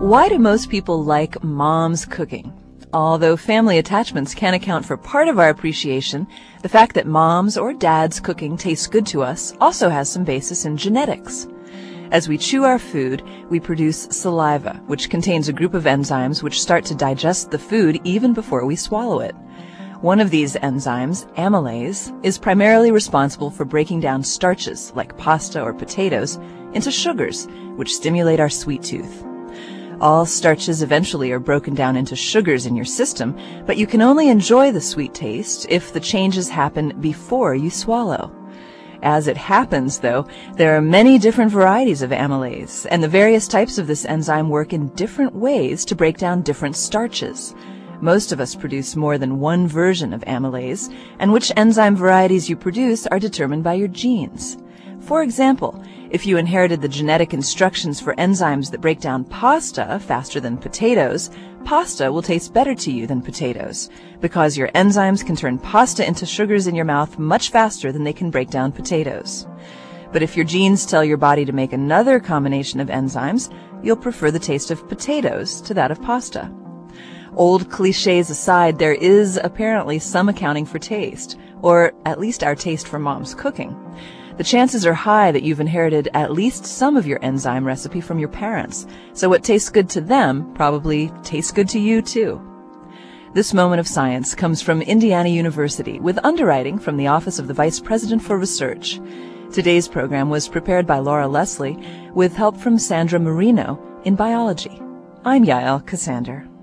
Why do most people like mom's cooking? Although family attachments can account for part of our appreciation, the fact that mom's or dad's cooking tastes good to us also has some basis in genetics. As we chew our food, we produce saliva, which contains a group of enzymes which start to digest the food even before we swallow it. One of these enzymes, amylase, is primarily responsible for breaking down starches, like pasta or potatoes, into sugars, which stimulate our sweet tooth. All starches eventually are broken down into sugars in your system, but you can only enjoy the sweet taste if the changes happen before you swallow. As it happens, though, there are many different varieties of amylase, and the various types of this enzyme work in different ways to break down different starches. Most of us produce more than one version of amylase, and which enzyme varieties you produce are determined by your genes. For example, if you inherited the genetic instructions for enzymes that break down pasta faster than potatoes, pasta will taste better to you than potatoes, because your enzymes can turn pasta into sugars in your mouth much faster than they can break down potatoes. But if your genes tell your body to make another combination of enzymes, you'll prefer the taste of potatoes to that of pasta. Old cliches aside, there is apparently some accounting for taste, or at least our taste for mom's cooking. The chances are high that you've inherited at least some of your enzyme recipe from your parents, so what tastes good to them probably tastes good to you too. This moment of science comes from Indiana University with underwriting from the Office of the Vice President for Research. Today's program was prepared by Laura Leslie with help from Sandra Marino in biology. I'm Yael Cassander.